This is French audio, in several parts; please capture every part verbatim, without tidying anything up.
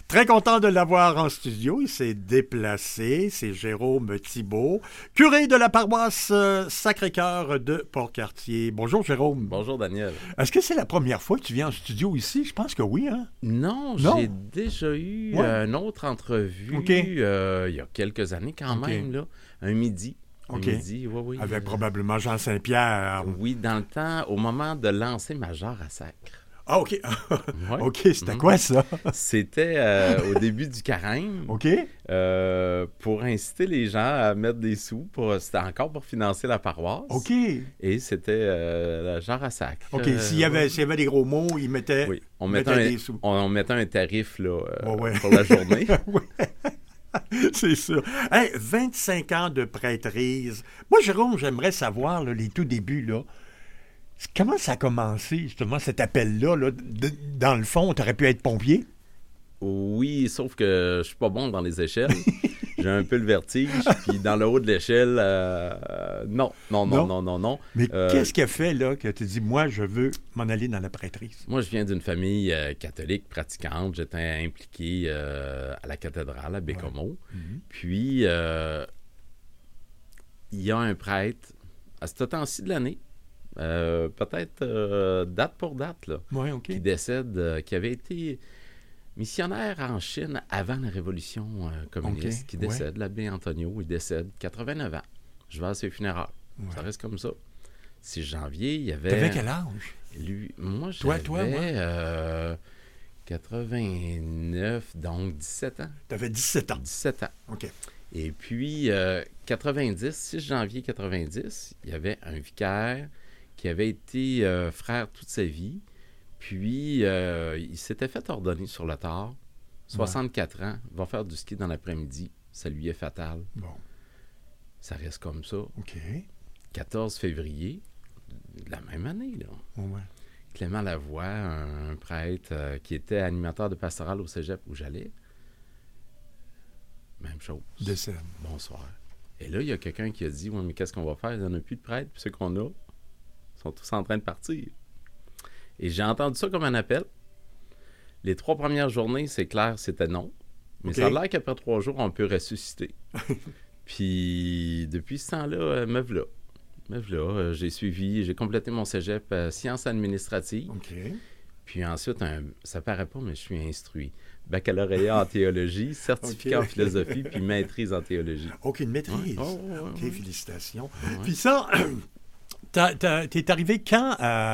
Très content de l'avoir en studio. Il s'est déplacé. C'est Jérôme Thibault, curé de la paroisse Sacré-Cœur de Port-Cartier. Bonjour, Jérôme. Bonjour, Daniel. Est-ce que c'est la première fois que tu viens en studio ici? Je pense que oui, hein? Non, non? j'ai déjà eu ouais. une autre entrevue okay. euh, il y a quelques années quand okay. même, là, un midi. Okay. Un midi, oui, oui. Avec euh, probablement Jean Saint-Pierre. Oui, dans le temps, au moment de lancer ma jarre à sacre. Ah, OK. ouais. OK, c'était mmh. quoi ça? C'était euh, au début du carême. OK. Euh, pour inciter les gens à mettre des sous. Pour, c'était encore pour financer la paroisse. OK. Et c'était euh, la jarre à sacre. OK. Euh, s'il, y avait, s'il y avait des gros mots, ils mettaient, oui. on mettait, mettaient un, des sous. On, on mettait un tarif là, euh, oh, ouais. pour la journée. oui. C'est sûr. Hey, vingt-cinq ans de prêtrise. Moi, Jérôme, j'aimerais savoir là, les tout débuts, là. Comment ça a commencé, justement, cet appel-là? Là, de, dans le fond, tu aurais pu être pompier? Oui, sauf que je suis pas bon dans les échelles. J'ai un peu le vertige. Puis dans le haut de l'échelle, euh, non, non, non, non, non, non, non. Mais euh, qu'est-ce qui a fait là, que tu dis, moi, je veux m'en aller dans la prêtrise? Moi, je viens d'une famille euh, catholique pratiquante. J'étais impliqué euh, à la cathédrale à Bécomo. Ouais. Mm-hmm. Puis, euh, il y a un prêtre, à ce temps-ci de l'année, Euh, peut-être euh, date pour date, là, ouais, okay. qui décède, euh, qui avait été missionnaire en Chine avant la révolution euh, communiste, okay. qui décède, ouais. l'abbé Antonio, il décède, quatre-vingt-neuf ans. Je vais à ses funérailles. Ouais. Ça reste comme ça. six janvier, il y avait... T'avais quel âge? Lui, moi, j'avais toi, toi, ouais. euh, quatre-vingt-neuf, donc dix-sept ans. T'avais dix-sept ans? dix-sept ans. OK. Et puis, euh, quatre-vingt-dix, six janvier quatre-vingt-dix, il y avait un vicaire qui avait été euh, frère toute sa vie, puis euh, il s'était fait ordonner sur le tard, soixante-quatre ouais. ans, va faire du ski dans l'après-midi, ça lui est fatal. Bon. Ça reste comme ça. OK. quatorze février, de la même année, là. Ouais. Clément Lavoie, un, un prêtre euh, qui était animateur de pastoral au cégep où j'allais, même chose. Décède. Bonsoir. Et là, il y a quelqu'un qui a dit, ouais, mais qu'est-ce qu'on va faire? Il n'y en a plus de prêtres, puis ceux qu'on a sont tous en train de partir. Et j'ai entendu ça comme un appel. Les trois premières journées, c'est clair, c'était non. Mais okay. ça a l'air qu'après trois jours, on peut ressusciter. Puis, depuis ce temps-là, me voilà. Me voilà. J'ai suivi, j'ai complété mon cégep euh, sciences administratives. Okay. Puis ensuite, un, ça paraît pas, mais je suis instruit. Baccalauréat en théologie, certificat okay. en philosophie, puis maîtrise en théologie. OK, une maîtrise. Ouais. Oh, ouais, OK, ouais. félicitations. Ouais. Puis ça... T'as, t'as, t'es arrivé quand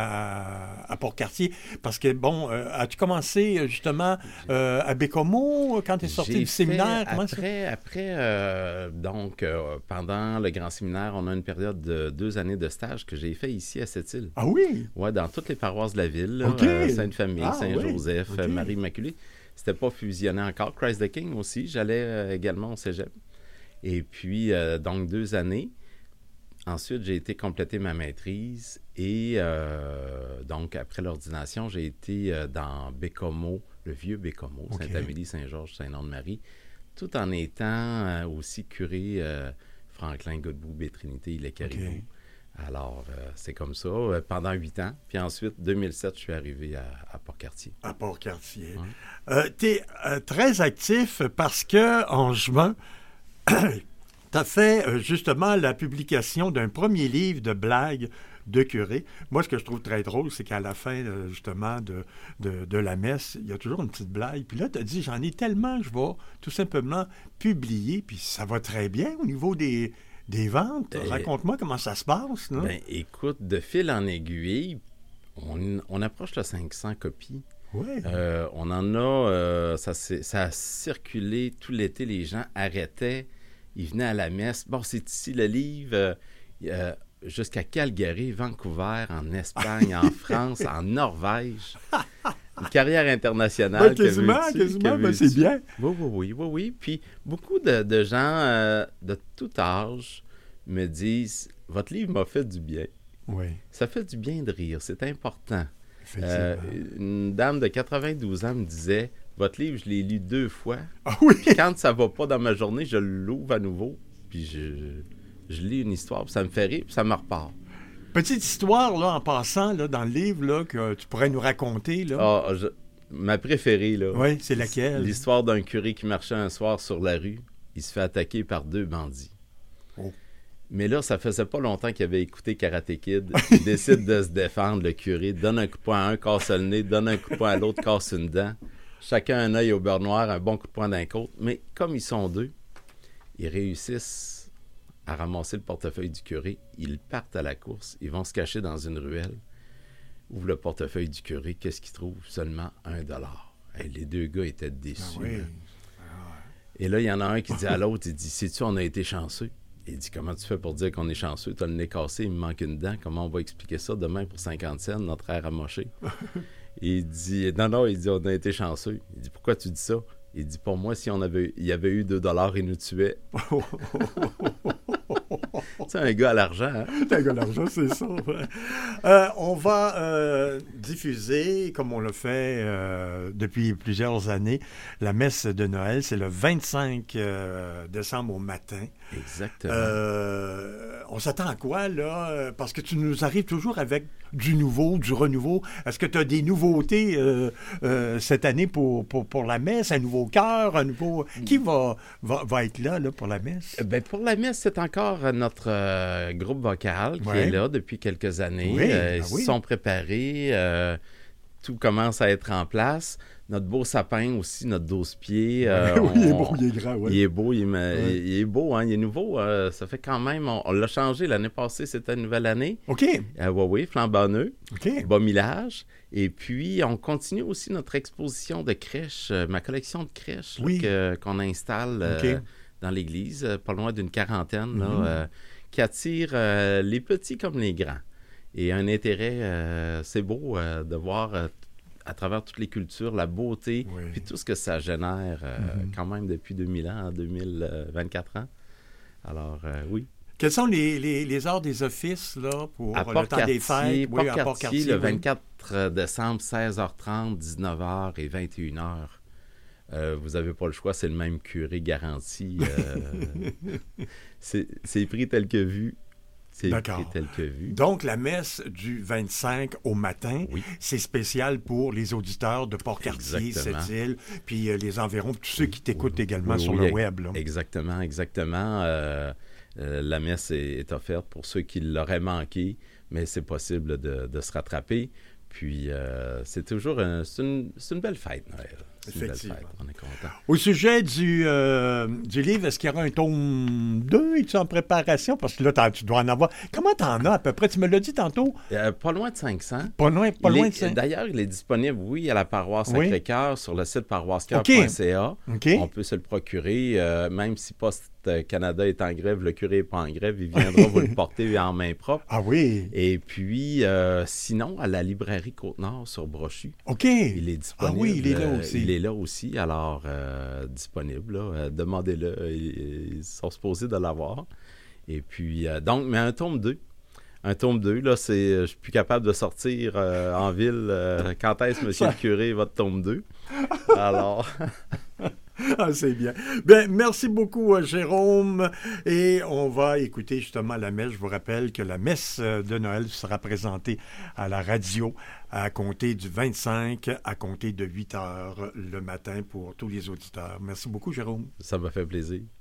à, à Port-Cartier? Parce que, bon, euh, as-tu commencé justement euh, à Bécomo quand tu es sorti J'ai du séminaire? Fait, Comment après, ça? après euh, donc, euh, pendant le grand séminaire, on a une période de deux années de stage que j'ai fait ici à Sept-Îles. Ah oui? Oui, dans toutes les paroisses de la ville. Okay. Euh, Sainte-Famille, ah, Saint-Joseph, oui. okay. Marie-Immaculée. C'était pas fusionné encore. Christ the King aussi, j'allais euh, également au cégep. Et puis, euh, donc, deux années. Ensuite, j'ai été compléter ma maîtrise et euh, donc, après l'ordination, j'ai été euh, dans Bécomo, le vieux Bécomo, okay. Sainte-Amélie, Saint-Georges, Saint-Nom-de-Marie, tout en étant euh, aussi curé euh, Franklin, Godbout, Baie-Trinité, Île-Caribou. Okay. Alors, euh, c'est comme ça, euh, pendant huit ans. Puis ensuite, deux mille sept, je suis arrivé à, à Port-Cartier. À Port-Cartier. Ouais. Euh, tu es euh, très actif parce qu'en juin... Tu as fait euh, justement la publication d'un premier livre de blagues de curé. Moi, ce que je trouve très drôle, c'est qu'à la fin, euh, justement, de, de, de la messe, il y a toujours une petite blague. Puis là, tu as dit, j'en ai tellement, je vais tout simplement publier. Puis ça va très bien au niveau des, des ventes. Et... Raconte-moi comment ça se passe. Là. Ben, écoute, de fil en aiguille, on, on approche de cinq cents copies. Ouais. Euh, on en a, euh, ça, ça a circulé tout l'été, les gens arrêtaient. Ils venaient à la messe. Bon, c'est ici le livre, euh, euh, jusqu'à Calgary, Vancouver, en Espagne, en France, en Norvège. Une carrière internationale. Ouais, quasiment, que quasiment, ben, c'est bien. Oui, oui, oui, oui, oui. Puis beaucoup de, de gens euh, de tout âge me disent, votre livre m'a fait du bien. Oui. Ça fait du bien de rire, c'est important. Euh, une dame de quatre-vingt-douze ans me disait, votre livre, je l'ai lu deux fois. Ah oui? Puis quand ça va pas dans ma journée, je l'ouvre à nouveau. Puis je, je lis une histoire, puis ça me fait rire, puis ça me repart. Petite histoire, là, en passant, là, dans le livre, là, que tu pourrais nous raconter, là. Ah, je, ma préférée, là. Oui, c'est laquelle? L'histoire d'un curé qui marchait un soir sur la rue. Il se fait attaquer par deux bandits. Oh. Mais là, ça faisait pas longtemps qu'il avait écouté Karate Kid. Il décide de se défendre, le curé. Donne un coup de poing à un, casse le nez. Donne un coup de poing à l'autre, casse une dent. Chacun un œil au beurre noir, un bon coup de poing d'un côté. Mais comme ils sont deux, ils réussissent à ramasser le portefeuille du curé. Ils partent à la course. Ils vont se cacher dans une ruelle. Ouvre le portefeuille du curé. Qu'est-ce qu'ils trouvent? Seulement un dollar. Hey, les deux gars étaient déçus. Ah oui. Et là, il y en a un qui dit à l'autre, il dit, sais-tu, on a été chanceux. Il dit, comment tu fais pour dire qu'on est chanceux? Tu as le nez cassé, il me manque une dent. Comment on va expliquer ça demain pour cinquante cents, notre air amoché? Et il dit, non, non, il dit, on a été chanceux. Il dit, pourquoi tu dis ça? Il dit, pour moi, si on avait, il y avait eu deux dollars, il nous tuait. C'est un gars à l'argent, hein? C'est un gars à l'argent, c'est ça. Ouais. Euh, on va euh, diffuser, comme on l'a fait euh, depuis plusieurs années, la messe de Noël. C'est le vingt-cinq euh, décembre au matin. Exactement. Euh, on s'attend à quoi, là? Parce que tu nous arrives toujours avec du nouveau, du renouveau. Est-ce que tu as des nouveautés euh, euh, cette année pour, pour, pour la messe? Un nouveau chœur, un nouveau... Qui va, va, va être là, là pour la messe? Ben, pour la messe, c'est encore notre euh, groupe vocal qui ouais. est là depuis quelques années. Oui, euh, ils ben oui. sont préparés. Euh, tout commence à être en place. Notre beau sapin aussi, notre douze pieds. Euh, oui, on, il est beau, il est grand. Ouais. Il est beau, il est, ouais. il, il est beau, hein, il est nouveau. Euh, ça fait quand même... On, on l'a changé l'année passée, c'était une nouvelle année. OK. Euh, oui, oui, flambant neuf. OK. Bas millage. Et puis, on continue aussi notre exposition de crèches, euh, ma collection de crèches oui. là, que, qu'on installe euh, okay. dans l'église, euh, pas loin d'une quarantaine, mm-hmm. là, euh, qui attire euh, les petits comme les grands. Et un intérêt, euh, c'est beau euh, de voir euh, à travers toutes les cultures la beauté, oui. puis tout ce que ça génère euh, mm-hmm. quand même depuis deux mille ans, deux mille vingt-quatre ans. Alors, euh, oui. Quels sont les, les, les heures des offices là, pour à le temps des fêtes? Oui, à Port-Cartier, le oui. vingt-quatre décembre, seize heures trente, dix-neuf heures et vingt et une heures. Euh, vous n'avez pas le choix, c'est le même curé garanti. Euh, c'est, c'est pris tel que vu. C'est D'accord. pris tel que vu. Donc, la messe du vingt-cinq au matin, oui. c'est spécial pour les auditeurs de Port-Cartier, Sept-Îles, puis euh, les environs, tous ceux qui t'écoutent également oui, sur oui, le web. Là. Exactement, exactement. Euh, euh, la messe est, est offerte pour ceux qui l'auraient manqué, mais c'est possible de, de se rattraper. Puis, euh, c'est toujours un, c'est une, c'est une belle fête, Noël. C'est une belle fête, on est content. Au sujet du, euh, du livre, est-ce qu'il y aura un tome deux? Es-tu en préparation? Parce que là, tu dois en avoir... Comment t'en as à peu près? Tu me l'as dit tantôt? Euh, pas loin de cinq cents. Pas loin, pas loin est, de cinq cents. D'ailleurs, il est disponible, oui, à la paroisse Sacré-Cœur, oui. sur le site paroissecœur point c a. Okay. Okay. On peut se le procurer, euh, même si Poste Canada est en grève, le curé n'est pas en grève, il viendra vous le porter en main propre. Ah oui? Et puis, euh, sinon, à la librairie Côte-Nord sur Brochu. OK. Il est disponible. Ah oui, il est là aussi. Euh, il est là aussi, alors euh, disponible. Là, euh, demandez-le, ils, ils sont supposés de l'avoir. Et puis, euh, donc, mais un tome deux. Un tome deux, là, c'est, je suis plus capable de sortir euh, en ville. Euh, quand est-ce, monsieur le curé, votre tome deux? Alors... Ah, c'est bien. Bien, merci beaucoup, Jérôme. Et on va écouter justement la messe. Je vous rappelle que la messe de Noël sera présentée à la radio à compter du vingt-cinq, à compter de huit heures le matin pour tous les auditeurs. Merci beaucoup, Jérôme. Ça m'a fait plaisir.